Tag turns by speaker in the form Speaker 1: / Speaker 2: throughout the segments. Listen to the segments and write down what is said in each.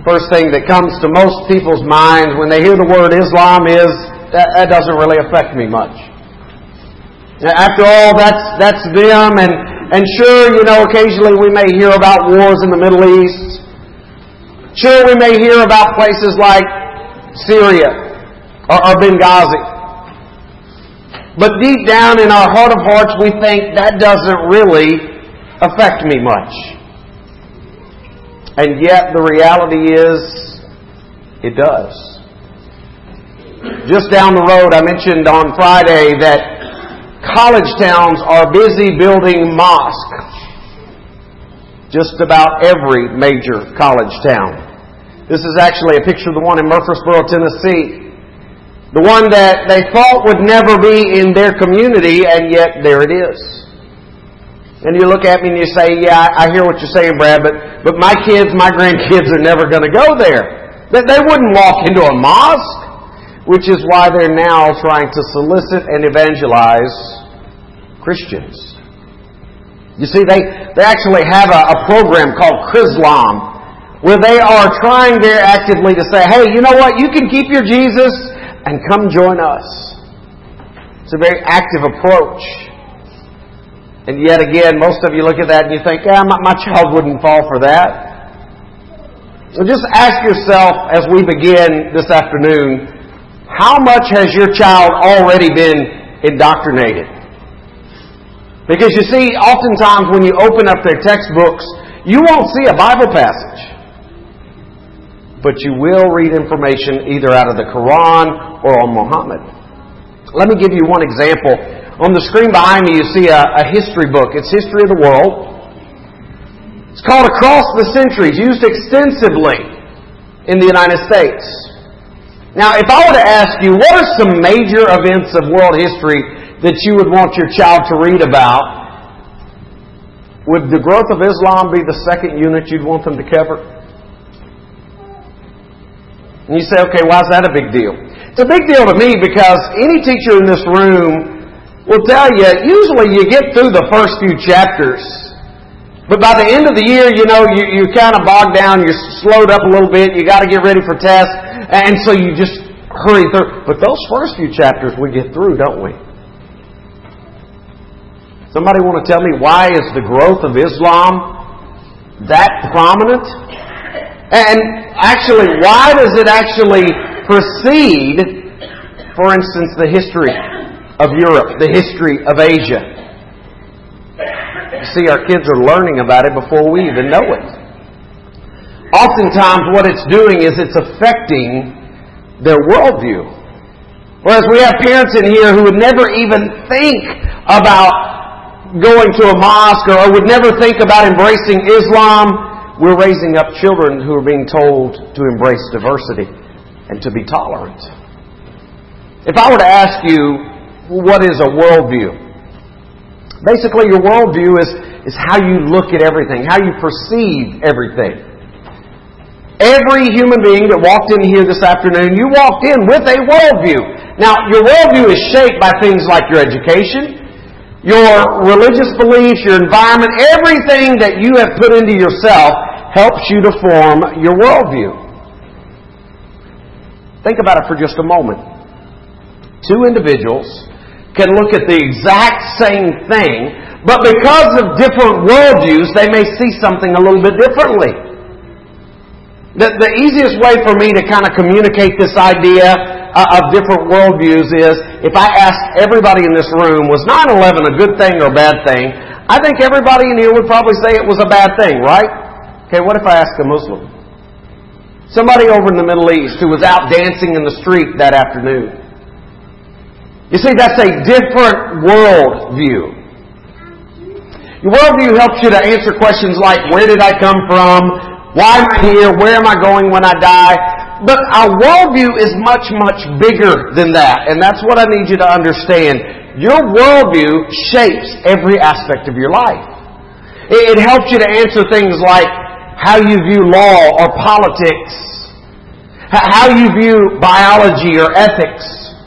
Speaker 1: First thing that comes to most people's minds when they hear the word Islam is, that doesn't really affect me much. After all, that's them, and sure, occasionally we may hear about wars in the Middle East. Sure, we may hear about places like Syria or Benghazi. But deep down in our heart of hearts, we think that doesn't really affect me much. And yet the reality is, it does. Just down the road, I mentioned on Friday that college towns are busy building mosques. Just about every major college town. This is actually a picture of the one in Murfreesboro, Tennessee. The one that they thought would never be in their community, and yet there it is. And you look at me and you say, yeah, I hear what you're saying, Brad, but my kids, my grandkids are never going to go there. They wouldn't walk into a mosque, which is why they're now trying to solicit and evangelize Christians. You see, they actually have a program called Chrislam, where they are trying there actively to say, hey, you know what, you can keep your Jesus and come join us. It's a very active approach. And yet again, most of you look at that and you think, my child wouldn't fall for that. So just ask yourself as we begin this afternoon, how much has your child already been indoctrinated? Because you see, oftentimes when you open up their textbooks, you won't see a Bible passage. But you will read information either out of the Quran or on Muhammad. Let me give you one example. On the screen behind me, you see a history book. It's History of the World. It's called Across the Centuries, used extensively in the United States. Now, if I were to ask you, what are some major events of world history that you would want your child to read about? Would the growth of Islam be the second unit you'd want them to cover? And you say, okay, why is that a big deal? It's a big deal to me because any teacher in this room will tell you, usually you get through the first few chapters, but by the end of the year, you're kind of bogged down, you're slowed up a little bit, you got to get ready for tests, and so you just hurry through. But those first few chapters we get through, don't we? Somebody want to tell me, why is the growth of Islam that prominent? And actually, why does it actually precede, for instance, the history of Europe, the history of Asia? You see, our kids are learning about it before we even know it. Oftentimes what it's doing is it's affecting their worldview. Whereas we have parents in here who would never even think about going to a mosque or would never think about embracing Islam. We're raising up children who are being told to embrace diversity and to be tolerant. If I were to ask you, what is a worldview? Basically, your worldview is how you look at everything, how you perceive everything. Every human being that walked in here this afternoon, you walked in with a worldview. Now, your worldview is shaped by things like your education, your religious beliefs, your environment. Everything that you have put into yourself helps you to form your worldview. Think about it for just a moment. Two individuals can look at the exact same thing, but because of different worldviews, they may see something a little bit differently. The easiest way for me to kind of communicate this idea of different worldviews is, if I asked everybody in this room, was 9/11 a good thing or a bad thing? I think everybody in here would probably say it was a bad thing, right? Okay, what if I ask a Muslim? Somebody over in the Middle East who was out dancing in the street that afternoon. You see, that's a different worldview. Your worldview helps you to answer questions like, where did I come from? Why am I here? Where am I going when I die? But our worldview is much, much bigger than that. And that's what I need you to understand. Your worldview shapes every aspect of your life. It helps you to answer things like how you view law or politics, how you view biology or ethics.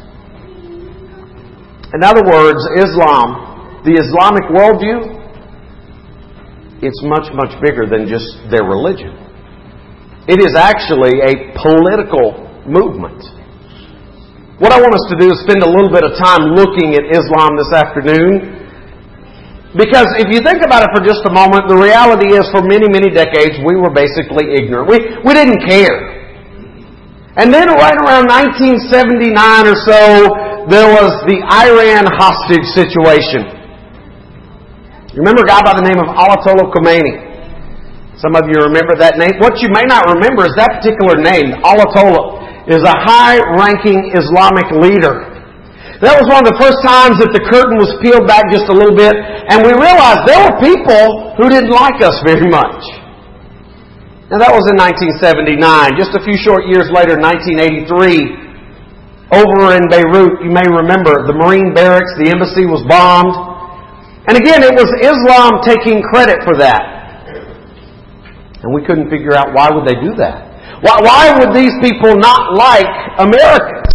Speaker 1: In other words, Islam, the Islamic worldview, it's much, much bigger than just their religion. It is actually a political movement. What I want us to do is spend a little bit of time looking at Islam this afternoon. Because if you think about it for just a moment, the reality is for many, many decades we were basically ignorant. We didn't care. And then right around 1979 or so, there was the Iran hostage situation. You remember a guy by the name of Ayatollah Khomeini? Some of you remember that name. What you may not remember is that particular name, Ayatollah, is a high-ranking Islamic leader. That was one of the first times that the curtain was peeled back just a little bit, and we realized there were people who didn't like us very much. Now that was in 1979. Just a few short years later, 1983, over in Beirut, you may remember, the Marine barracks, the embassy was bombed. And again, it was Islam taking credit for that. And we couldn't figure out why would they do that. Why would these people not like Americans?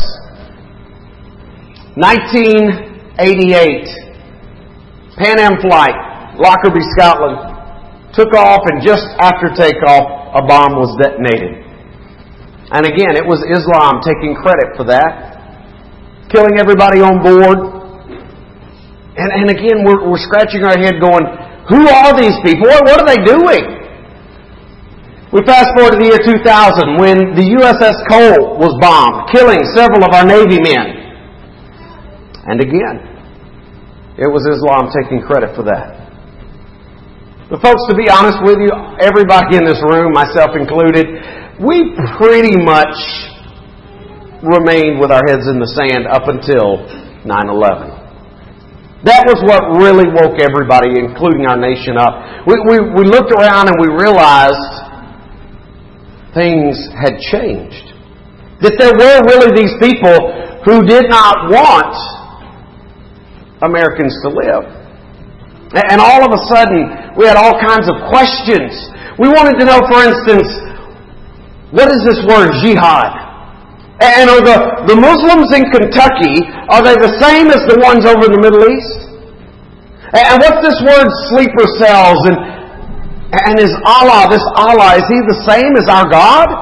Speaker 1: 1988, Pan Am flight, Lockerbie, Scotland, took off, and just after takeoff, a bomb was detonated. And again, it was Islam taking credit for that, killing everybody on board. And again, we're scratching our head going, who are these people? What are they doing? We fast forward to the year 2000 when the USS Cole was bombed, killing several of our Navy men. And again, it was Islam taking credit for that. But folks, to be honest with you, everybody in this room, myself included, we pretty much remained with our heads in the sand up until 9/11. That was what really woke everybody, including our nation, up. We looked around and we realized things had changed. That there were really these people who did not want Americans to live. And all of a sudden, we had all kinds of questions. We wanted to know, for instance, what is this word, jihad? And are the Muslims in Kentucky, are they the same as the ones over in the Middle East? And what's this word, sleeper cells? And is Allah, this Allah, is He the same as our God?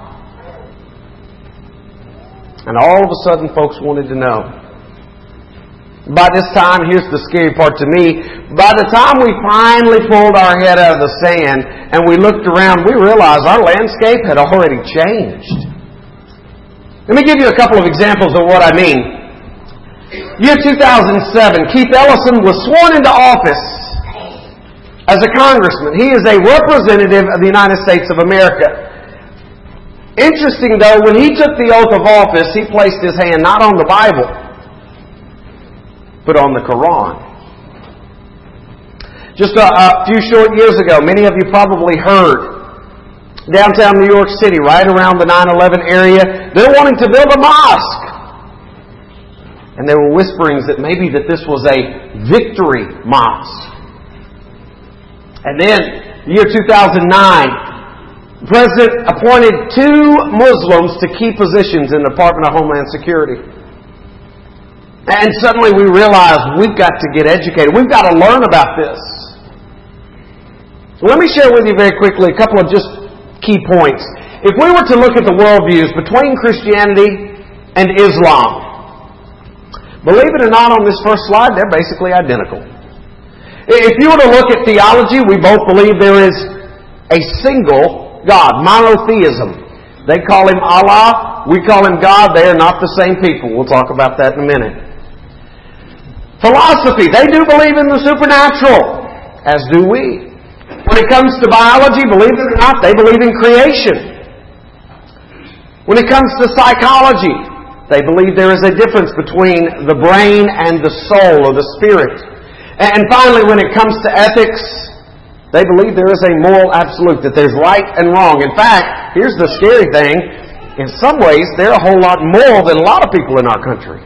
Speaker 1: And all of a sudden, folks wanted to know. By this time, here's the scary part to me, by the time we finally pulled our head out of the sand and we looked around, we realized our landscape had already changed. Let me give you a couple of examples of what I mean. Year 2007, Keith Ellison was sworn into office as a congressman. He is a representative of the United States of America. Interesting, though, when he took the oath of office, he placed his hand not on the Bible, but on the Quran. Just a few short years ago, many of you probably heard, downtown New York City, right around the 9/11 area, they're wanting to build a mosque. And there were whisperings that maybe that this was a victory mosque. And then, year 2009, the President appointed 2 Muslims to key positions in the Department of Homeland Security. And suddenly we realize we've got to get educated. We've got to learn about this. So let me share with you very quickly a couple of just key points. If we were to look at the worldviews between Christianity and Islam, believe it or not, on this first slide, they're basically identical. If you were to look at theology, we both believe there is a single God, monotheism. They call Him Allah, we call Him God. They are not the same people. We'll talk about that in a minute. Philosophy, they do believe in the supernatural, as do we. When it comes to biology, believe it or not, they believe in creation. When it comes to psychology, they believe there is a difference between the brain and the soul or the spirit. And finally, when it comes to ethics, they believe there is a moral absolute, that there's right and wrong. In fact, here's the scary thing, in some ways, they're a whole lot more than a lot of people in our country.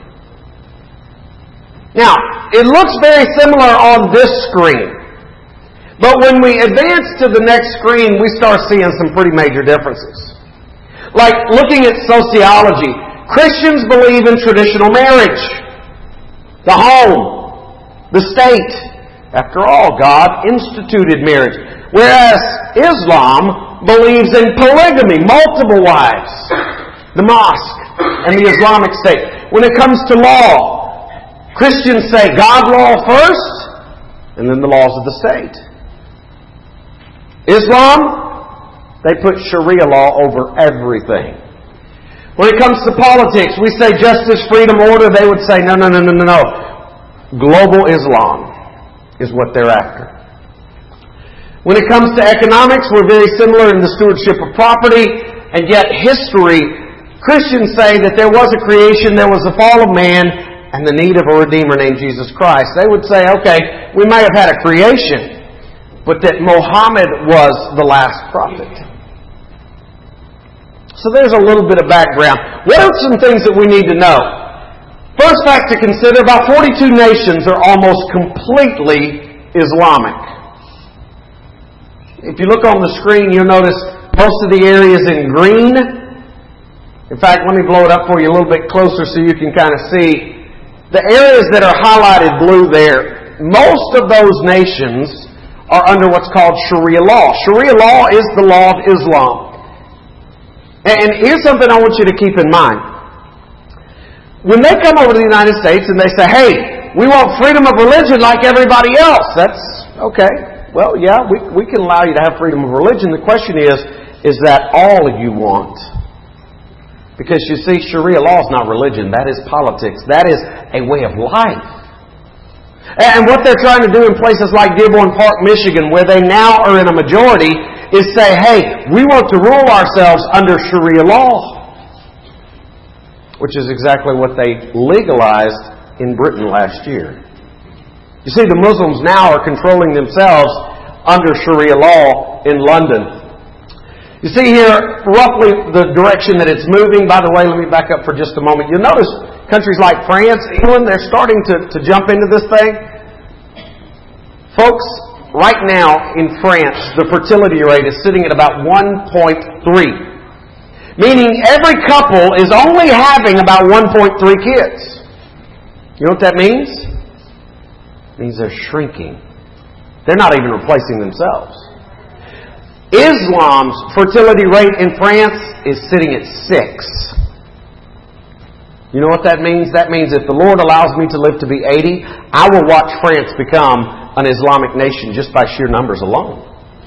Speaker 1: Now, it looks very similar on this screen. But when we advance to the next screen, we start seeing some pretty major differences. Like looking at sociology, Christians believe in traditional marriage, the home, the state. After all, God instituted marriage. Whereas Islam believes in polygamy, multiple wives. The mosque and the Islamic State. When it comes to law, Christians say God law first, and then the laws of the state. Islam, they put Sharia law over everything. When it comes to politics, we say justice, freedom, order. They would say, no. Global Islam is what they're after. When it comes to economics, we're very similar in the stewardship of property, and yet history, Christians say that there was a creation, there was a fall of man, and the need of a Redeemer named Jesus Christ. They would say, okay, we may have had a creation, but that Muhammad was the last prophet. So there's a little bit of background. What are some things that we need to know? First fact to consider, about 42 nations are almost completely Islamic. If you look on the screen, you'll notice most of the areas in green. In fact, let me blow it up for you a little bit closer so you can kind of see. The areas that are highlighted blue there, most of those nations are under what's called Sharia law. Sharia law is the law of Islam. And here's something I want you to keep in mind. When they come over to the United States and they say, hey, we want freedom of religion like everybody else, that's okay. Well, yeah, we can allow you to have freedom of religion. The question is that all you want? Because you see, Sharia law is not religion. That is politics. That is a way of life. And what they're trying to do in places like Dearborn Park, Michigan, where they now are in a majority, is say, hey, we want to rule ourselves under Sharia law. Which is exactly what they legalized in Britain last year. You see, the Muslims now are controlling themselves under Sharia law in London. You see here roughly the direction that it's moving. By the way, let me back up for just a moment. You'll notice countries like France, England, they're starting to jump into this thing. Folks, right now in France, the fertility rate is sitting at about 1.3. Meaning every couple is only having about 1.3 kids. You know what that means? It means they're shrinking. They're not even replacing themselves. Islam's fertility rate in France is sitting at 6. You know what that means? That means if the Lord allows me to live to be 80, I will watch France become an Islamic nation just by sheer numbers alone.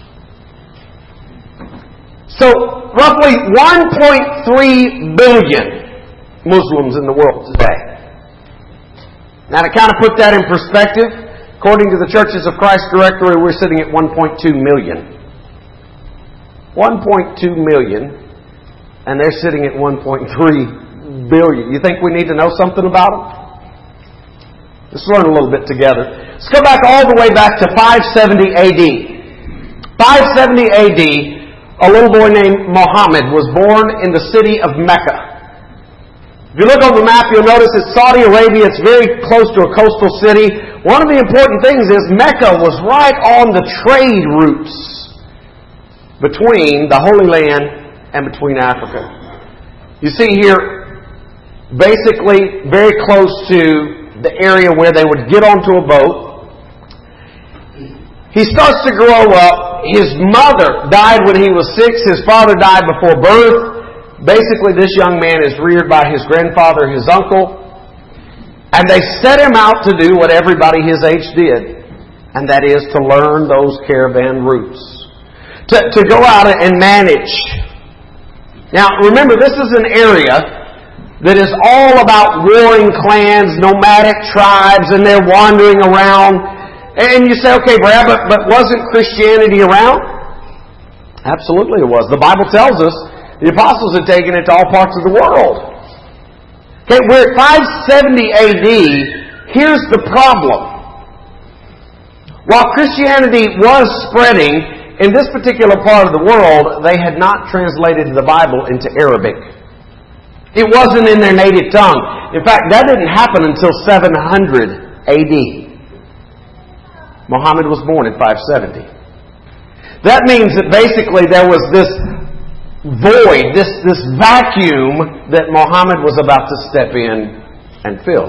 Speaker 1: So, roughly 1.3 billion Muslims in the world today. Now, to kind of put that in perspective, according to the Churches of Christ directory, we're sitting at 1.2 million. 1.2 million, and they're sitting at 1.3 billion. You think we need to know something about them? Let's learn a little bit together. Let's go back all the way back to 570 AD. 570 AD, a little boy named Muhammad was born in the city of Mecca. If you look on the map, you'll notice it's Saudi Arabia. It's very close to a coastal city. One of the important things is Mecca was right on the trade routes between the Holy Land and between Africa. You see here, basically very close to the area where they would get onto a boat. He starts to grow up. His mother died when he was 6. His father died before birth. Basically, this young man is reared by his grandfather, his uncle. And they set him out to do what everybody his age did. And that is to learn those caravan routes. To go out and manage. Now, remember, this is an area that is all about warring clans, nomadic tribes, and they're wandering around. And you say, okay, Brad, but wasn't Christianity around? Absolutely it was. The Bible tells us the apostles had taken it to all parts of the world. Okay, we're at 570 AD. Here's the problem. While Christianity was spreading, in this particular part of the world, they had not translated the Bible into Arabic. It wasn't in their native tongue. In fact, that didn't happen until 700 AD. Muhammad was born in 570. That means that basically there was this void, this vacuum that Muhammad was about to step in and fill.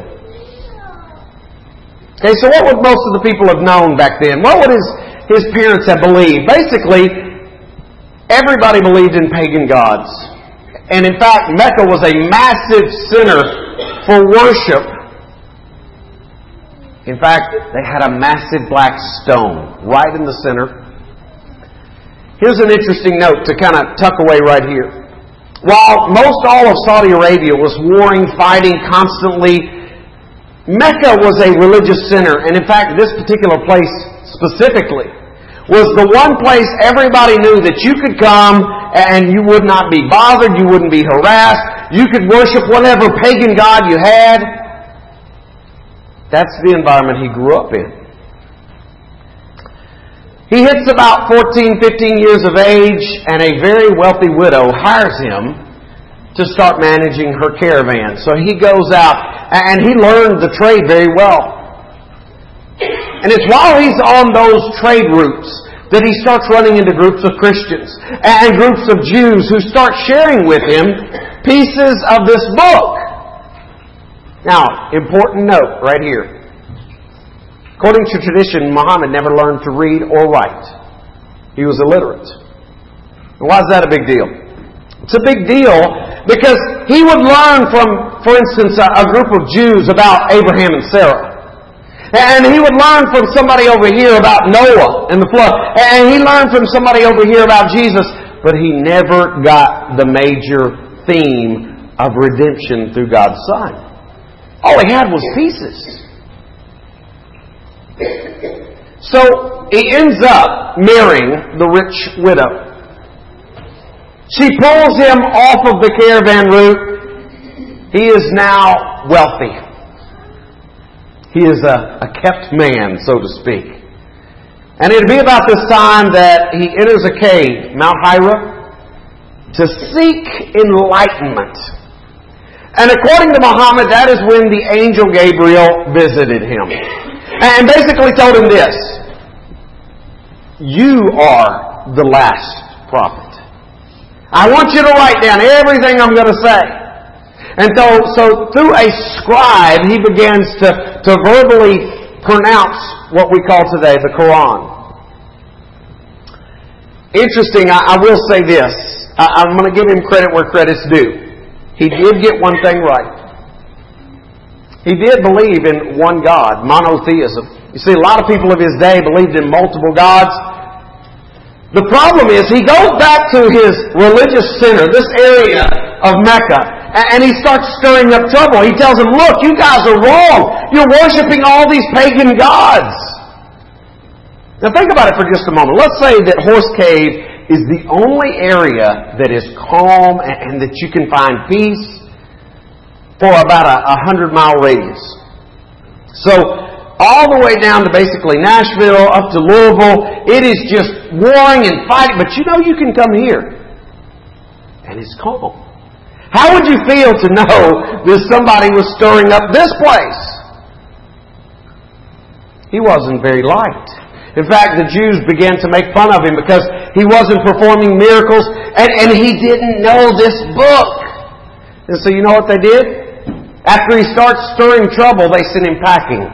Speaker 1: Okay, so what would most of the people have known back then? What would his parents have believed? Basically, everybody believed in pagan gods. And in fact, Mecca was a massive center for worship. In fact, they had a massive black stone right in the center. Here's an interesting note to kind of tuck away right here. While most all of Saudi Arabia was warring, fighting constantly, Mecca was a religious center. And in fact, this particular place specifically was the one place everybody knew that you could come and you would not be bothered, you wouldn't be harassed, you could worship whatever pagan god you had. That's the environment he grew up in. He hits about 14, 15 years of age, and a very wealthy widow hires him to start managing her caravan. So he goes out, and he learned the trade very well. And it's while he's on those trade routes that he starts running into groups of Christians and groups of Jews who start sharing with him pieces of this book. Now, important note right here. According to tradition, Muhammad never learned to read or write. He was illiterate. And why is that a big deal? It's a big deal because he would learn from, for instance, a group of Jews about Abraham and Sarah. And he would learn from somebody over here about Noah and the flood. And he learned from somebody over here about Jesus. But he never got the major theme of redemption through God's Son. All he had was pieces. So he ends up marrying the rich widow. She pulls him off of the caravan route. He is now wealthy. He is a kept man, so to speak. And it'll be about this time that he enters a cave, Mount Hira, to seek enlightenment. And according to Muhammad, that is when the angel Gabriel visited him. And basically told him this: you are the last prophet. I want you to write down everything I'm going to say. And so through a scribe, he begins to verbally pronounce what we call today the Quran. Interesting, I will say this. I'm going to give him credit where credit's due. He did get one thing right. He did believe in one God, monotheism. You see, a lot of people of his day believed in multiple gods. The problem is, he goes back to his religious center, this area of Mecca, and he starts stirring up trouble. He tells them, look, you guys are wrong. You're worshiping all these pagan gods. Now think about it for just a moment. Let's say that Horse Cave is the only area that is calm and that you can find peace for about a 100-mile radius. So all the way down to basically Nashville, up to Louisville, it is just warring and fighting. But you know you can come here, and it's calm. How would you feel to know that somebody was stirring up this place? He wasn't very liked. In fact, the Jews began to make fun of him because he wasn't performing miracles and he didn't know this book. And so you know what they did? After he starts stirring trouble, they sent him packing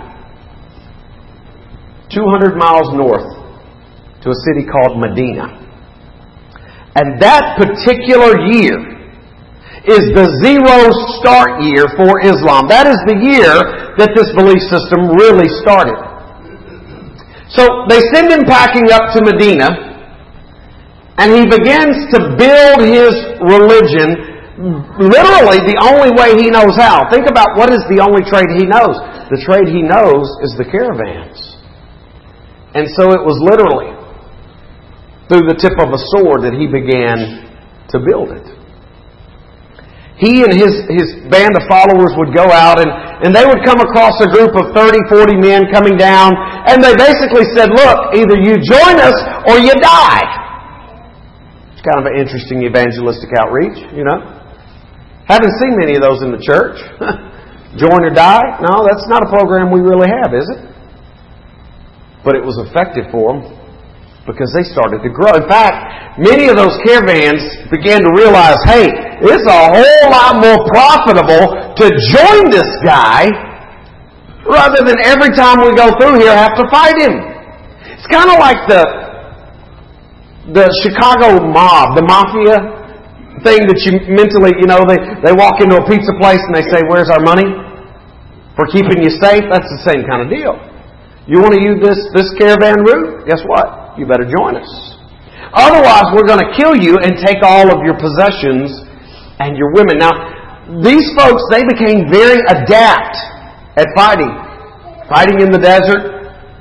Speaker 1: 200 miles north to a city called Medina. And that particular year is the zero start year for Islam. That is the year that this belief system really started. So they send him packing up to Medina, and he begins to build his religion literally the only way he knows how. Think about what is the only trade he knows. The trade he knows is the caravans. And so it was literally through the tip of a sword that he began to build it. He and his band of followers would go out and they would come across a group of 30, 40 men coming down, and they basically said, look, either you join us or you die. It's kind of an interesting evangelistic outreach, you know. Haven't seen many of those in the church. Join or die? No, that's not a program we really have, is it? But it was effective for them because they started to grow. In fact, many of those caravans began to realize, hey, it's a whole lot more profitable to join this guy rather than every time we go through here have to fight him. It's kind of like The Chicago mob, the mafia thing that you mentally, they walk into a pizza place and they say, "Where's our money for keeping you safe?" That's the same kind of deal. You want to use this caravan route? Guess what? You better join us. Otherwise, we're going to kill you and take all of your possessions and your women. Now, these folks, they became very adept at fighting in the desert.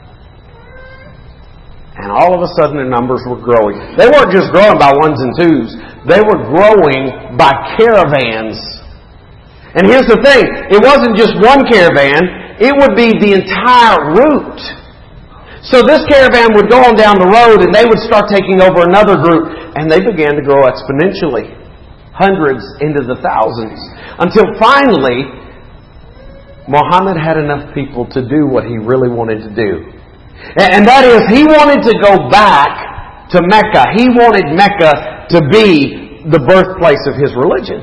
Speaker 1: And all of a sudden their numbers were growing. They weren't just growing by ones and twos. They were growing by caravans. And here's the thing. It wasn't just one caravan. It would be the entire route. So this caravan would go on down the road and they would start taking over another group. And they began to grow exponentially. Hundreds into the thousands. Until finally, Muhammad had enough people to do what he really wanted to do. And that is, he wanted to go back to Mecca. He wanted Mecca to be the birthplace of his religion.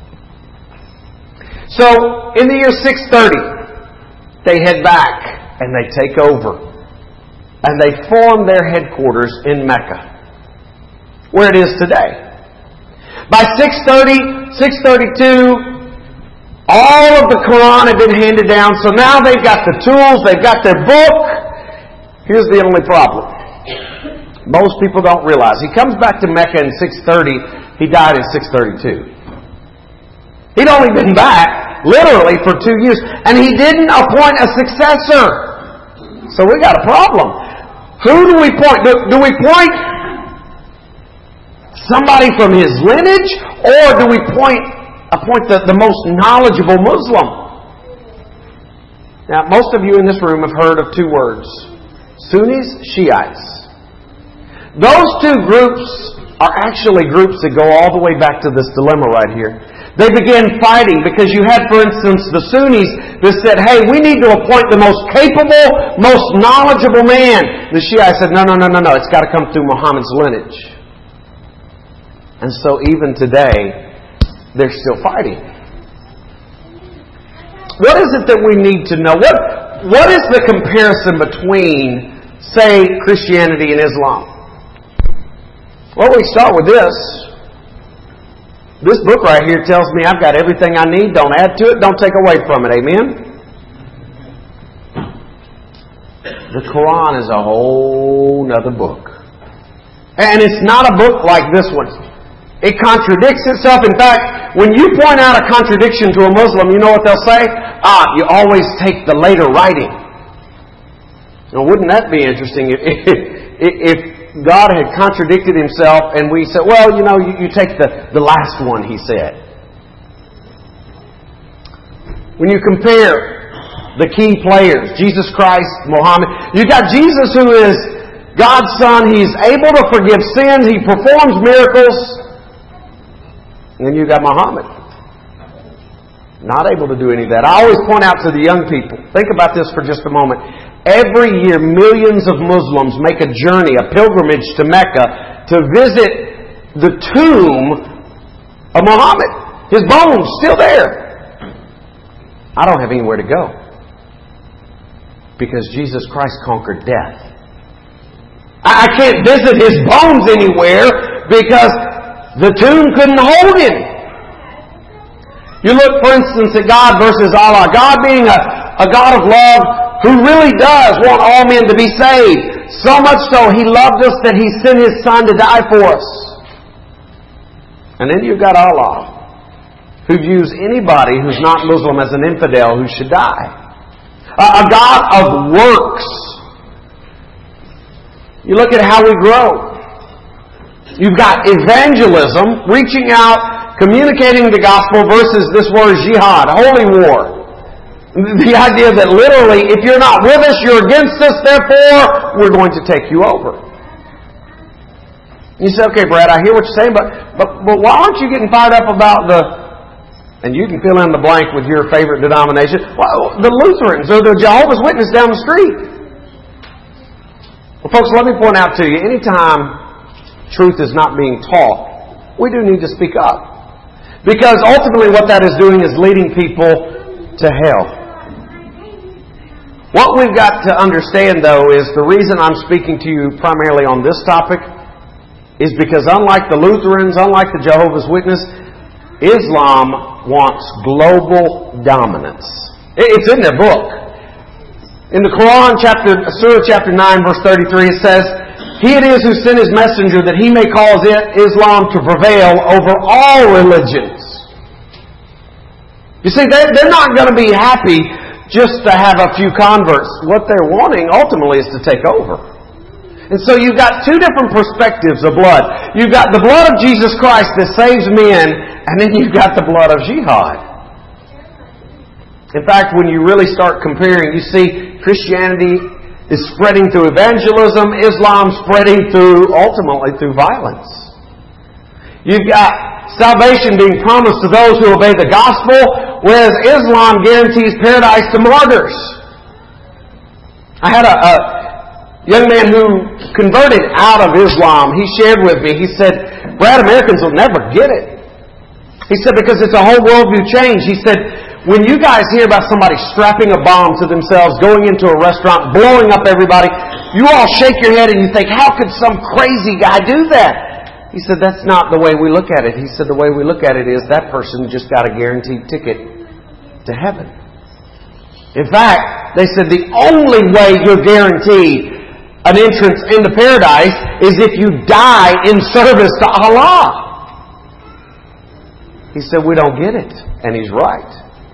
Speaker 1: So, in the year 630, they head back and they take over. And they form their headquarters in Mecca, where it is today. By 630, 632, all of the Quran had been handed down. So now they've got the tools, they've got their book. Here's the only problem. Most people don't realize. He comes back to Mecca in 630. He died in 632. He'd only been back, literally, for 2 years. And he didn't appoint a successor. So we got a problem. Who do we point? Do we point somebody from his lineage? Or do we appoint the most knowledgeable Muslim? Now, most of you in this room have heard of two words. Sunnis, Shiites. Those two groups are actually groups that go all the way back to this dilemma right here. They began fighting because you had, for instance, the Sunnis that said, "Hey, we need to appoint the most capable, most knowledgeable man." The Shiites said, No. It's got to come through Muhammad's lineage. And so even today, they're still fighting. What is it that we need to know? What is the comparison between, say, Christianity and Islam? Well, we start with this. This book right here tells me I've got everything I need. Don't add to it. Don't take away from it. Amen? The Quran is a whole other book. And it's not a book like this one. It contradicts itself. In fact, when you point out a contradiction to a Muslim, you know what they'll say? You always take the later writing. Now, wouldn't that be interesting if God had contradicted Himself and we said, well, you take the last one He said. When you compare the key players, Jesus Christ, Muhammad, you got Jesus who is God's Son. He's able to forgive sins. He performs miracles. And then you got Muhammad. Not able to do any of that. I always point out to the young people, think about this for just a moment. Every year, millions of Muslims make a journey, a pilgrimage to Mecca to visit the tomb of Muhammad. His bones still there. I don't have anywhere to go. Because Jesus Christ conquered death. I can't visit His bones anywhere because the tomb couldn't hold Him. You look, for instance, at God versus Allah. God being a God of love who really does want all men to be saved. So much so, He loved us that He sent His Son to die for us. And then you've got Allah, who views anybody who's not Muslim as an infidel who should die. A God of works. You look at how we grow. You've got evangelism, reaching out, communicating the gospel versus this word jihad, holy war. The idea that literally, if you're not with us, you're against us, therefore, we're going to take you over. You say, okay, Brad, I hear what you're saying, but why aren't you getting fired up about and you can fill in the blank with your favorite denomination, well, the Lutherans or the Jehovah's Witnesses down the street? Well, folks, let me point out to you, anytime truth is not being taught, we do need to speak up. Because ultimately what that is doing is leading people to hell. What we've got to understand, though, is the reason I'm speaking to you primarily on this topic is because unlike the Lutherans, unlike the Jehovah's Witness, Islam wants global dominance. It's in their book. In the Quran, Surah chapter 9, verse 33, it says, "He it is who sent His messenger that He may cause Islam to prevail over all religions." You see, they're not going to be happy just to have a few converts. What they're wanting ultimately is to take over. And so you've got two different perspectives of blood. You've got the blood of Jesus Christ that saves men, and then you've got the blood of jihad. In fact, when you really start comparing, you see Christianity is spreading through evangelism, Islam spreading ultimately through violence. You've got salvation being promised to those who obey the gospel, whereas Islam guarantees paradise to martyrs. I had a young man who converted out of Islam. He shared with me, he said, "Brad, Americans will never get it." He said, because it's a whole worldview change. He said, when you guys hear about somebody strapping a bomb to themselves, going into a restaurant, blowing up everybody, you all shake your head and you think, how could some crazy guy do that? He said, that's not the way we look at it. He said, the way we look at it is that person just got a guaranteed ticket to heaven. In fact, they said the only way you're guaranteed an entrance into paradise is if you die in service to Allah. He said, we don't get it. And he's right.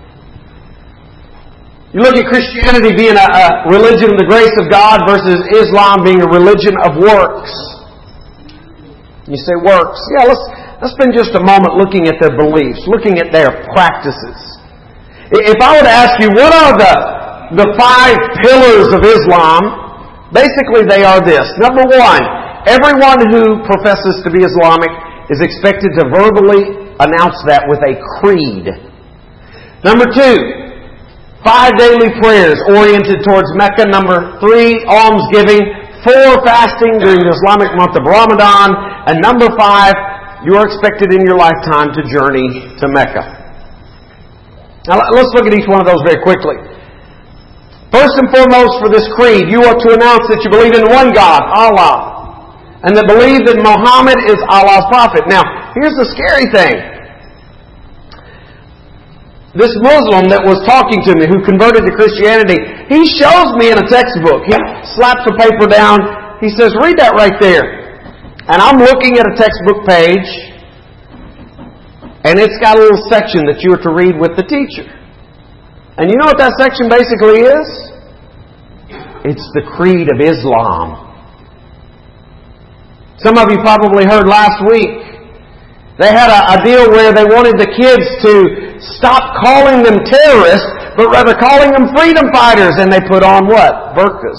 Speaker 1: You look at Christianity being a religion of the grace of God versus Islam being a religion of works. You say works. Yeah, let's spend just a moment looking at their beliefs, looking at their practices. If I were to ask you, what are the 5 pillars of Islam? Basically, they are this. Number 1, everyone who professes to be Islamic is expected to verbally announce that with a creed. Number 2, 5 daily prayers oriented towards Mecca. Number 3, almsgiving. 4, fasting during the Islamic month of Ramadan. And number 5, you are expected in your lifetime to journey to Mecca. Now let's look at each one of those very quickly. First and foremost for this creed, you are to announce that you believe in one God, Allah, and that believe that Muhammad is Allah's prophet. Now, here's the scary thing. This Muslim that was talking to me, who converted to Christianity, he shows me in a textbook. He slaps a paper down. He says, read that right there. And I'm looking at a textbook page, and it's got a little section that you are to read with the teacher. And you know what that section basically is? It's the creed of Islam. Some of you probably heard last week, they had a deal where they wanted the kids to stop calling them terrorists, but rather calling them freedom fighters. And they put on what? Burqas.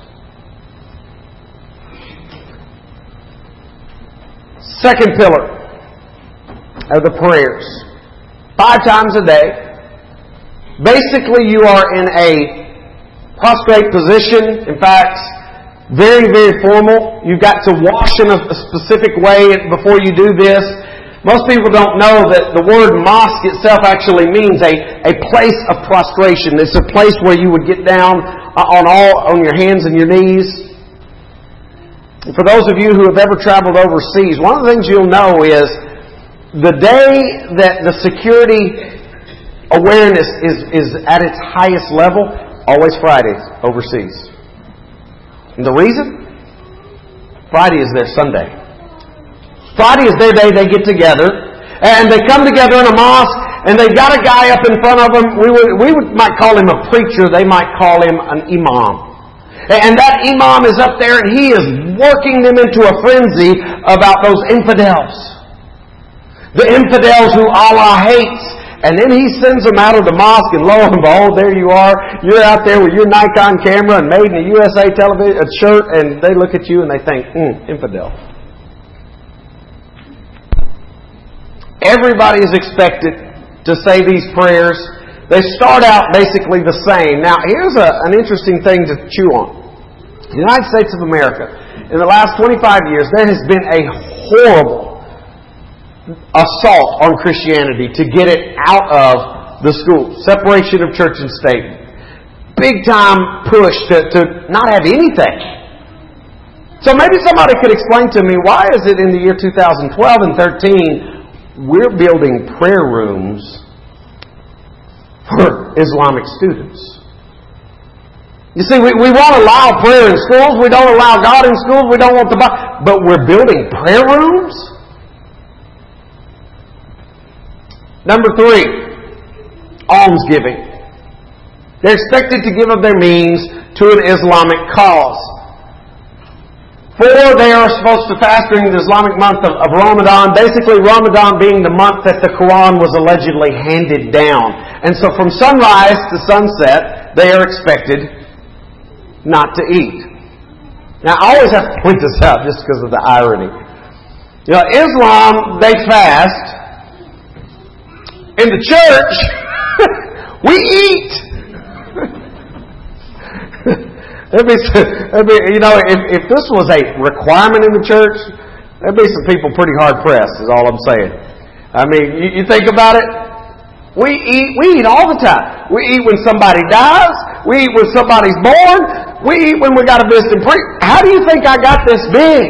Speaker 1: Second pillar are the prayers. 5 times a day. Basically, you are in a prostrate position. In fact, very, very formal. You've got to wash in a specific way before you do this. Most people don't know that the word mosque itself actually means a place of prostration. It's a place where you would get down on your hands and your knees. And for those of you who have ever traveled overseas, one of the things you'll know is the day that the security awareness is at its highest level, always Fridays overseas. And the reason? Friday is their Sunday. Friday is their day they get together, and they come together in a mosque, and they've got a guy up in front of them. We might call him a preacher. They might call him an imam. And that imam is up there, and he is working them into a frenzy about those infidels. The infidels who Allah hates. And then he sends them out of the mosque, and lo and behold, there you are. You're out there with your Nikon camera and made in the USA television shirt, and they look at you and they think, infidel. Everybody is expected to say these prayers. They start out basically the same. Now, here's an interesting thing to chew on. The United States of America, in the last 25 years, there has been a horrible assault on Christianity to get it out of the schools. Separation of church and state. Big time push to not have anything. So maybe somebody could explain to me, why is it in the year 2012 and 13 we're building prayer rooms for Islamic students? You see, we won't allow prayer in schools. We don't allow God in schools. We don't want the Bible. But we're building prayer rooms? Number 3, almsgiving. They're expected to give of their means to an Islamic cause. 4, they are supposed to fast during the Islamic month of Ramadan. Basically, Ramadan being the month that the Quran was allegedly handed down. And so from sunrise to sunset, they are expected not to eat. Now, I always have to point this out just because of the irony. You know, Islam, they fast. In the church, we eat. You know, if this was a requirement in the church, there'd be some people pretty hard pressed, is all I'm saying. I mean, you think about it. We eat all the time. We eat when somebody dies. We eat when somebody's born. We eat when we got a visiting priest. How do you think I got this big?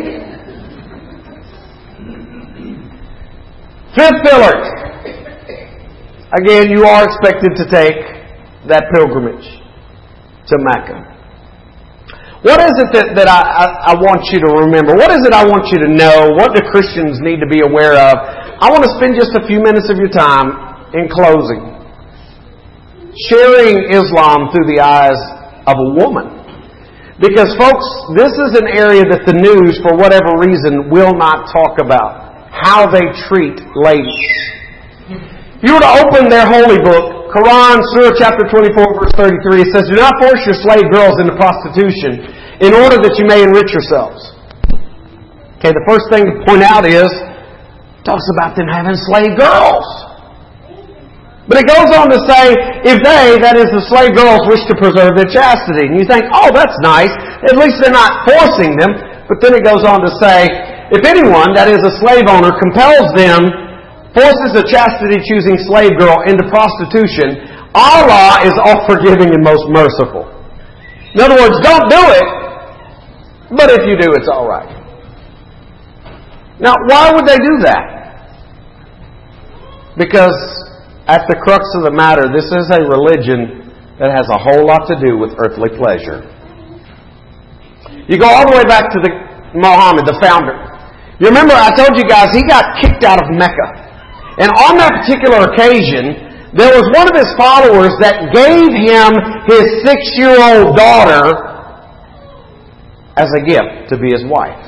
Speaker 1: 5th pillar. Again, you are expected to take that pilgrimage to Mecca. What is it that I want you to remember? What is it I want you to know? What do Christians need to be aware of? I want to spend just a few minutes of your time in closing sharing Islam through the eyes of a woman. Because, folks, this is an area that the news, for whatever reason, will not talk about. How they treat ladies. If you were to open their holy book, Quran, Surah chapter 24, verse 33, it says, "Do not force your slave girls into prostitution in order that you may enrich yourselves." Okay, the first thing to point out is, it talks about them having slave girls. But it goes on to say, if they, that is the slave girls, wish to preserve their chastity. And you think, oh, that's nice. At least they're not forcing them. But then it goes on to say, if anyone, that is a slave owner, compels them, forces a chastity-choosing slave girl into prostitution, Allah is all-forgiving and most merciful. In other words, don't do it, but if you do, it's all right. Now, why would they do that? Because at the crux of the matter, this is a religion that has a whole lot to do with earthly pleasure. You go all the way back to Muhammad, the founder. You remember I told you guys he got kicked out of Mecca. And on that particular occasion, there was one of his followers that gave him his 6-year-old daughter as a gift to be his wife.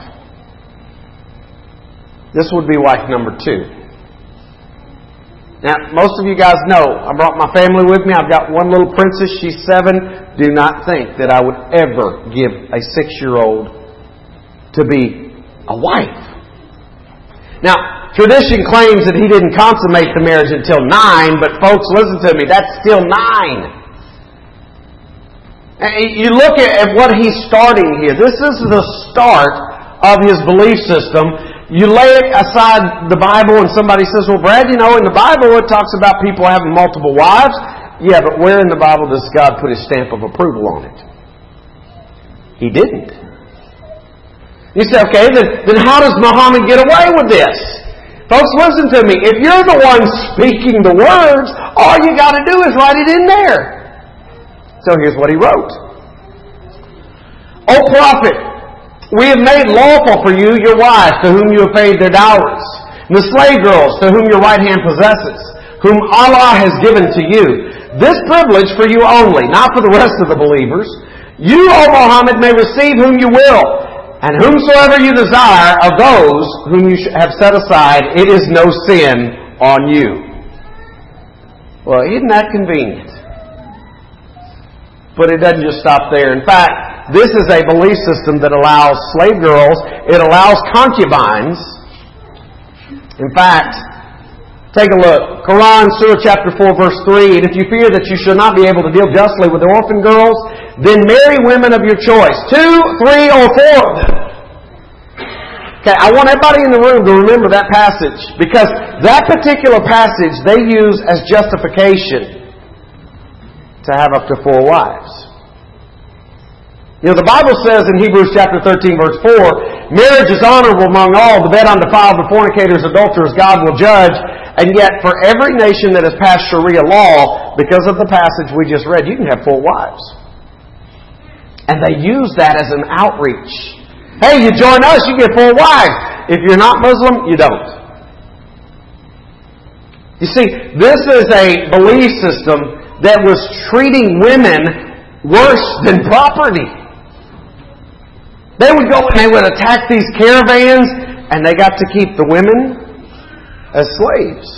Speaker 1: This would be wife number 2. Now, most of you guys know, I brought my family with me. I've got one little princess. She's 7. Do not think that I would ever give a 6-year-old to be a wife. Now, tradition claims that he didn't consummate the marriage until 9, but folks, listen to me, that's still 9. You look at what he's starting here. This is the start of his belief system. You lay aside the Bible and somebody says, well, Brad, you know, in the Bible it talks about people having multiple wives. Yeah, but where in the Bible does God put His stamp of approval on it? He didn't. You say, okay, then how does Muhammad get away with this? Folks, listen to me. If you're the one speaking the words, all you got to do is write it in there. So here's what he wrote. O prophet, we have made lawful for you your wives, to whom you have paid their dowries, and the slave girls, to whom your right hand possesses, whom Allah has given to you. This privilege for you only, not for the rest of the believers. You, O Muhammad, may receive whom you will, and whomsoever you desire of those whom you have set aside, it is no sin on you. Well, isn't that convenient? But it doesn't just stop there. In fact, this is a belief system that allows slave girls, it allows concubines. In fact, take a look. Quran, Surah chapter 4, verse 3. And if you fear that you shall not be able to deal justly with the orphan girls, then marry women of your choice. 2, 3, or 4 of them. Okay, I want everybody in the room to remember that passage, because that particular passage they use as justification to have up to 4 wives. You know, the Bible says in Hebrews chapter 13, verse 4, marriage is honorable among all. The bed undefiled, the fornicators, adulterers, God will judge. And yet, for every nation that has passed Sharia law, because of the passage we just read, you can have 4 wives. And they use that as an outreach. Hey, you join us, you get 4 wives. If you're not Muslim, you don't. You see, this is a belief system that was treating women worse than property. They would go and they would attack these caravans, and they got to keep the women as slaves.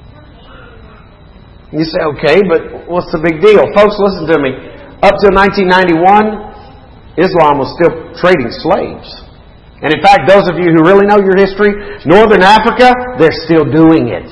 Speaker 1: You say, okay, but what's the big deal? Folks, listen to me. Up till 1991, Islam was still trading slaves. And in fact, those of you who really know your history, Northern Africa, they're still doing it.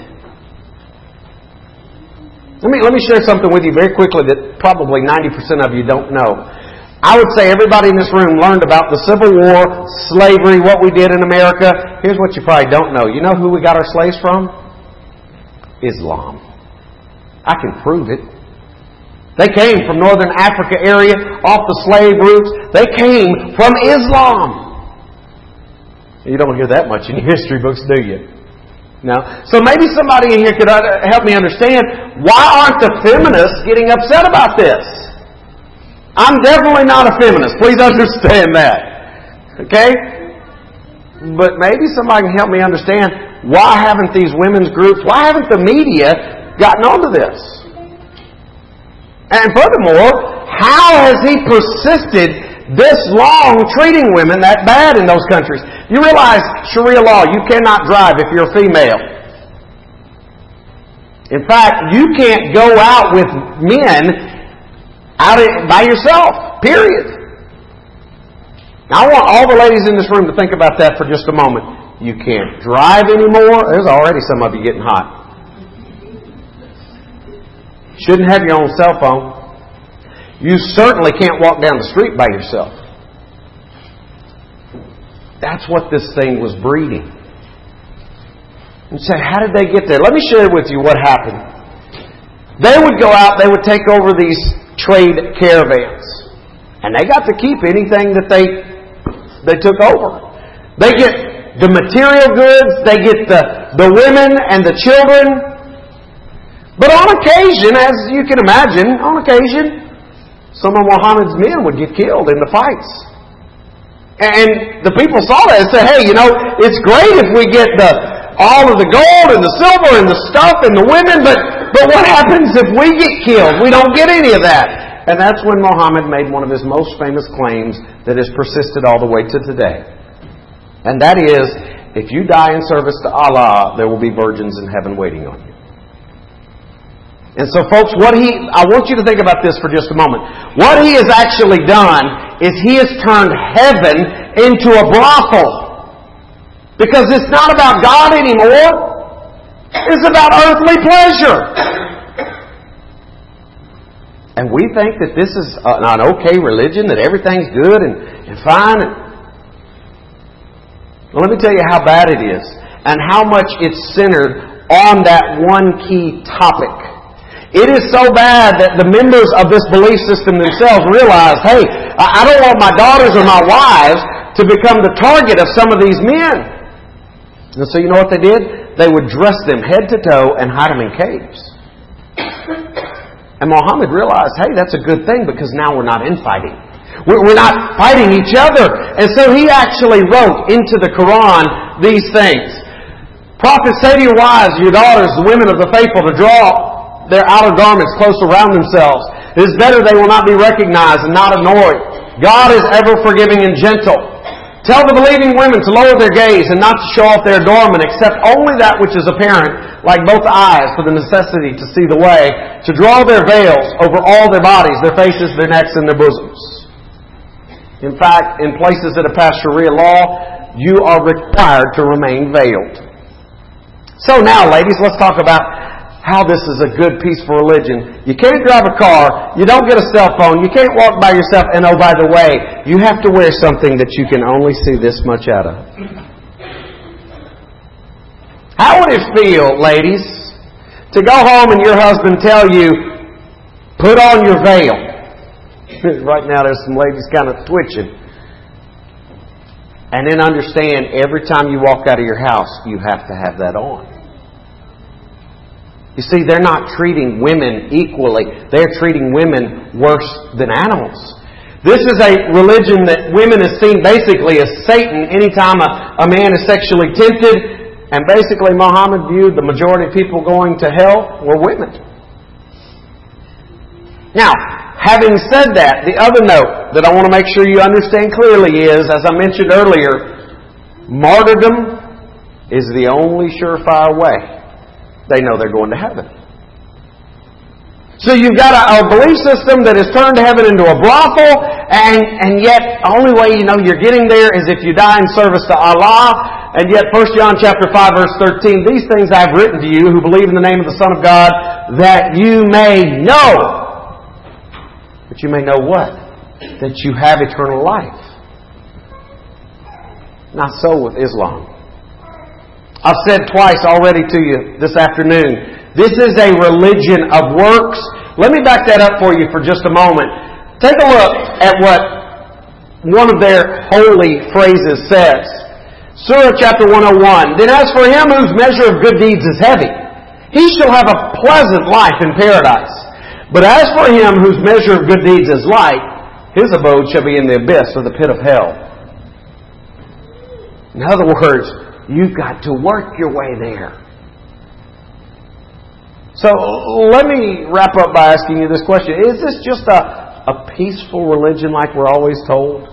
Speaker 1: Let me share something with you very quickly that probably 90% of you don't know. I would say everybody in this room learned about the Civil War, slavery, what we did in America. Here's what you probably don't know. You know who we got our slaves from? Islam. I can prove it. They came from Northern Africa area, off the slave routes. They came from Islam. You don't hear that much in your history books, do you? No. So maybe somebody in here could help me understand, why aren't the feminists getting upset about this? I'm definitely not a feminist. Please understand that. Okay? But maybe somebody can help me understand, why haven't these women's groups, why haven't the media gotten onto this? And furthermore, how has he persisted this long treating women that bad in those countries? You realize Sharia law, you cannot drive if you're a female. In fact, you can't go out with men out by yourself, period. Now I want all the ladies in this room to think about that for just a moment. You can't drive anymore. There's already some of you getting hot. Shouldn't have your own cell phone. You certainly can't walk down the street by yourself. That's what this thing was breeding. You say, how did they get there? Let me share with you what happened. They would go out, they would take over these trade caravans. And they got to keep anything that they took over. They get the material goods, they get the women and the children. But on occasion, as you can imagine, on occasion, some of Muhammad's men would get killed in the fights. And the people saw that and said, hey, you know, it's great if we get all of the gold and the silver and the stuff and the women, but what happens if we get killed? We don't get any of that. And that's when Muhammad made one of his most famous claims that has persisted all the way to today. And that is, if you die in service to Allah, there will be virgins in heaven waiting on you. And so folks, I want you to think about this for just a moment. What he has actually done is he has turned heaven into a brothel. Because it's not about God anymore. It's about earthly pleasure. And we think that this is an okay religion, that everything's good and fine. Well, let me tell you how bad it is and how much it's centered on that one key topic. It is so bad that the members of this belief system themselves realize, hey, I don't want my daughters or my wives to become the target of some of these men. And so you know what they did? They would dress them head to toe and hide them in caves. And Muhammad realized, hey, that's a good thing because now we're not infighting. We're not fighting each other. And so he actually wrote into the Quran these things. Prophets, say to your wives, your daughters, the women of the faithful, to draw their outer garments close around themselves. It is better they will not be recognized and not annoyed. God is ever forgiving and gentle. Tell the believing women to lower their gaze and not to show off their adornment, except only that which is apparent, like both eyes, for the necessity to see the way, to draw their veils over all their bodies, their faces, their necks, and their bosoms. In fact, in places that have passed Sharia law, you are required to remain veiled. So now, ladies, let's talk about how this is a good, peaceful religion. You can't drive a car. You don't get a cell phone. You can't walk by yourself. And oh, by the way, you have to wear something that you can only see this much out of. How would it feel, ladies, to go home and your husband tell you, put on your veil? Right now there's some ladies kind of twitching. And then understand, every time you walk out of your house, you have to have that on. You see, they're not treating women equally. They're treating women worse than animals. This is a religion that women is seen basically as Satan anytime a man is sexually tempted. And basically Muhammad viewed the majority of people going to hell were women. Now, having said that, the other note that I want to make sure you understand clearly is, as I mentioned earlier, martyrdom is the only surefire way they know they're going to heaven. So you've got a belief system that has turned heaven into a brothel, and yet the only way you know you're getting there is if you die in service to Allah. And yet 1 John chapter 5 verse 13, these things I have written to you who believe in the name of the Son of God, that you may know. That you may know what? That you have eternal life. Not so with Islam. I've said twice already to you this afternoon, this is a religion of works. Let me back that up for you for just a moment. Take a look at what one of their holy phrases says. Surah chapter 101. Then as for him whose measure of good deeds is heavy, he shall have a pleasant life in paradise. But as for him whose measure of good deeds is light, his abode shall be in the abyss or the pit of hell. In other words, you've got to work your way there. So let me wrap up by asking you this question. Is this just a peaceful religion like we're always told?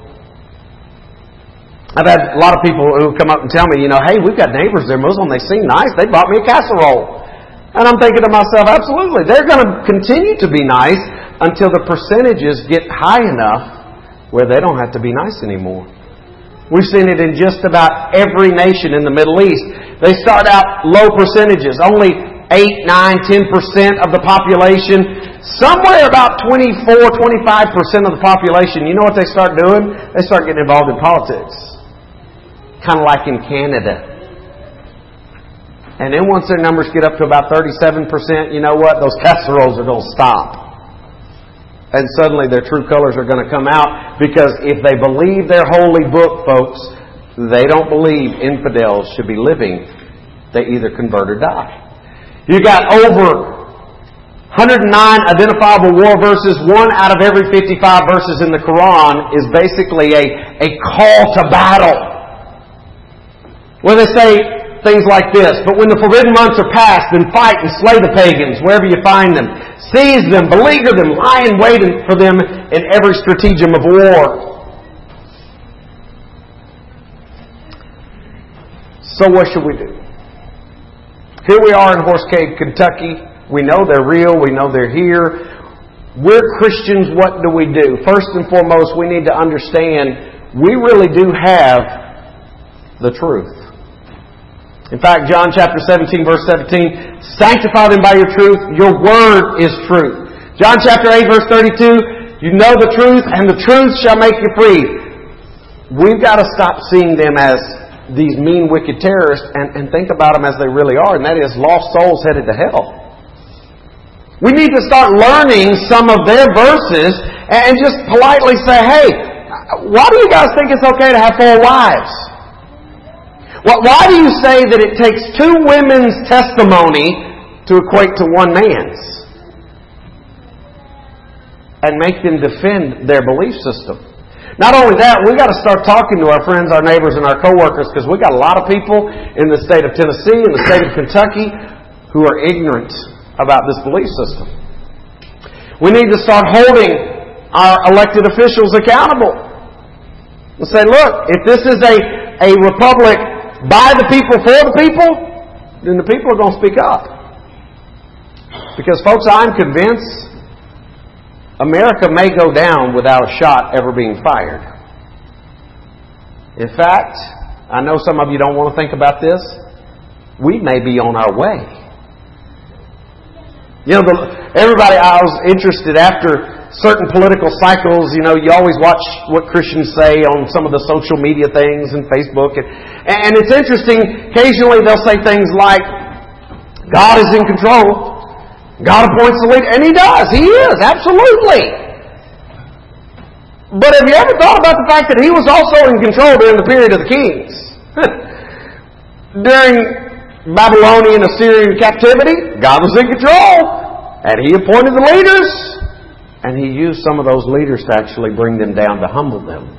Speaker 1: I've had a lot of people who come up and tell me, hey, we've got neighbors, they're Muslim, they seem nice, they bought me a casserole. And I'm thinking to myself, absolutely, they're going to continue to be nice until the percentages get high enough where they don't have to be nice anymore. We've seen it in just about every nation in the Middle East. They start out low percentages, only 8, 9, 10% of the population. Somewhere about 24, 25% of the population, you know what they start doing? They start getting involved in politics. Kind of like in Canada. And then once their numbers get up to about 37%, you know what? Those casseroles are going to stop. And suddenly their true colors are going to come out, because if they believe their holy book, folks, they don't believe infidels should be living. They either convert or die. You got over 109 identifiable war verses. 1 out of every 55 verses in the Quran is basically a call to battle. Where they say things like this: but when the forbidden months are past, then fight and slay the pagans wherever you find them. Seize them, beleaguer them, lie in wait for them in every stratagem of war. So what should we do? Here we are in Horse Cave, Kentucky. We know they're real. We know they're here. We're Christians. What do we do? First and foremost, we need to understand we really do have the truth. In fact, John chapter 17, verse 17, sanctify them by your truth. Your word is truth. John chapter 8, verse 32, you know the truth, and the truth shall make you free. We've got to stop seeing them as these mean, wicked terrorists and think about them as they really are, and that is lost souls headed to hell. We need to start learning some of their verses and just politely say, hey, why do you guys think it's okay to have 4 wives? Why do you say that it takes 2 women's testimony to equate to 1 man's? And make them defend their belief system. Not only that, we've got to start talking to our friends, our neighbors, and our coworkers, because we've got a lot of people in the state of Tennessee and the state of Kentucky who are ignorant about this belief system. We need to start holding our elected officials accountable. And say, look, if this is a republic by the people, for the people, then the people are going to speak up. Because, folks, I'm convinced America may go down without a shot ever being fired. In fact, I know some of you don't want to think about this. We may be on our way. Everybody, I was interested after certain political cycles. You always watch what Christians say on some of the social media things and Facebook. And it's interesting, occasionally they'll say things like, God is in control. God appoints the leader. And He does. He is. Absolutely. But have you ever thought about the fact that He was also in control during the period of the kings? During Babylonian, Assyrian captivity, God was in control. And He appointed the leaders. And He used some of those leaders to actually bring them down, to humble them.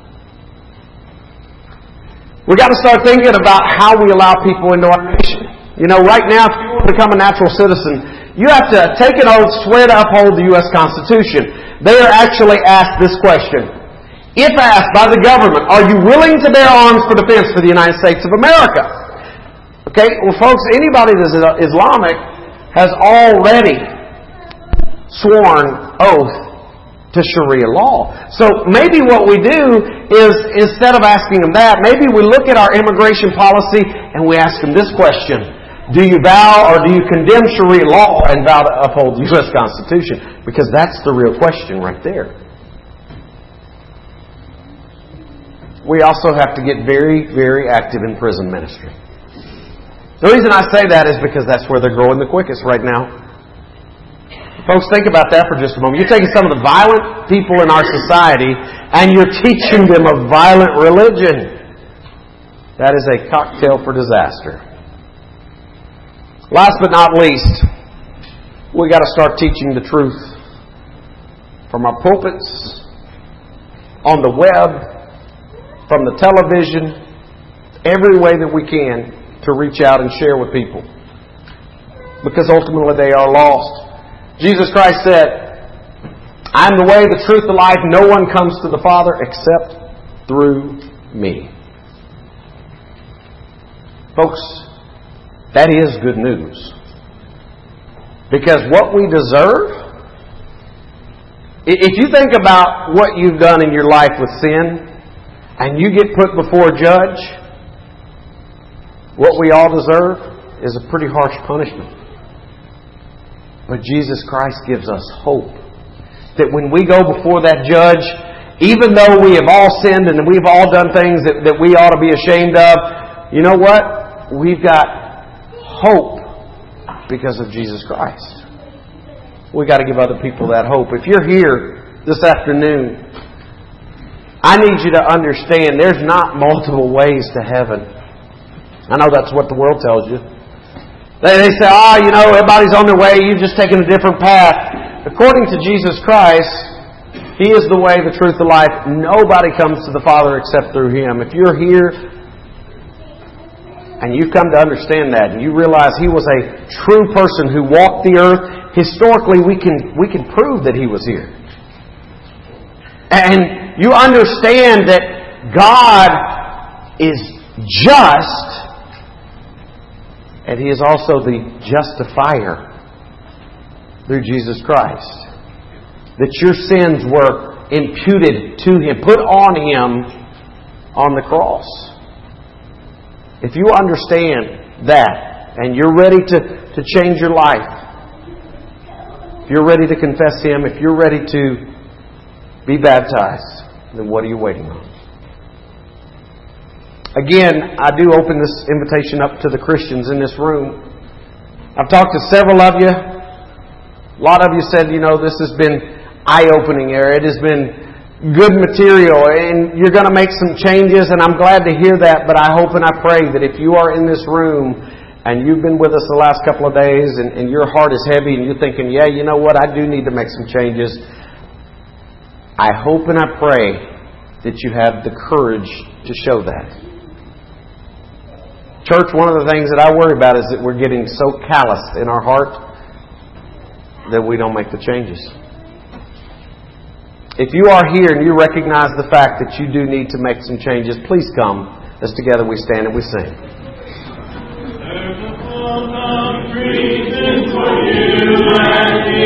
Speaker 1: We've got to start thinking about how we allow people into our nation. You know, right now, if you want to become a natural citizen, you have to take an oath, swear to uphold the U.S. Constitution. They are actually asked this question. If asked by the government, are you willing to bear arms for defense for the United States of America? Okay, well folks, anybody that's Islamic has already sworn oath to Sharia law. So maybe what we do is, instead of asking them that, maybe we look at our immigration policy and we ask them this question. Do you vow or do you condemn Sharia law and vow to uphold the U.S. Constitution? Because that's the real question right there. We also have to get very, very active in prison ministry. The reason I say that is because that's where they're growing the quickest right now. Folks, think about that for just a moment. You're taking some of the violent people in our society and you're teaching them a violent religion. That is a cocktail for disaster. Last but not least, we got to start teaching the truth from our pulpits, on the web, from the television, every way that we can to reach out and share with people. Because ultimately they are lost. Jesus Christ said, I am the way, the truth, the life. No one comes to the Father except through me. Folks, that is good news. Because what we deserve, if you think about what you've done in your life with sin, and you get put before a judge, what we all deserve is a pretty harsh punishment. But Jesus Christ gives us hope that when we go before that judge, even though we have all sinned and we've all done things that we ought to be ashamed of, you know what? We've got hope because of Jesus Christ. We've got to give other people that hope. If you're here this afternoon, I need you to understand there's not multiple ways to heaven. I know that's what the world tells you. They say, everybody's on their way, you've just taken a different path. According to Jesus Christ, He is the way, the truth, the life. Nobody comes to the Father except through Him. If you're here and you've come to understand that, and you realize He was a true person who walked the earth, historically we can prove that He was here. And you understand that God is just, and He is also the justifier through Jesus Christ. That your sins were imputed to Him, put on Him on the cross. If you understand that, and you're ready to change your life, if you're ready to confess Him, if you're ready to be baptized, then what are you waiting on? Again, I do open this invitation up to the Christians in this room. I've talked to several of you. A lot of you said, this has been eye-opening here. It has been good material, and you're going to make some changes, and I'm glad to hear that, but I hope and I pray that if you are in this room and you've been with us the last couple of days and your heart is heavy and you're thinking, yeah, you know what, I do need to make some changes, I hope and I pray that you have the courage to show that. Church, one of the things that I worry about is that we're getting so calloused in our heart that we don't make the changes. If you are here and you recognize the fact that you do need to make some changes, please come as together we stand and we sing. There's a full of reason for you and me.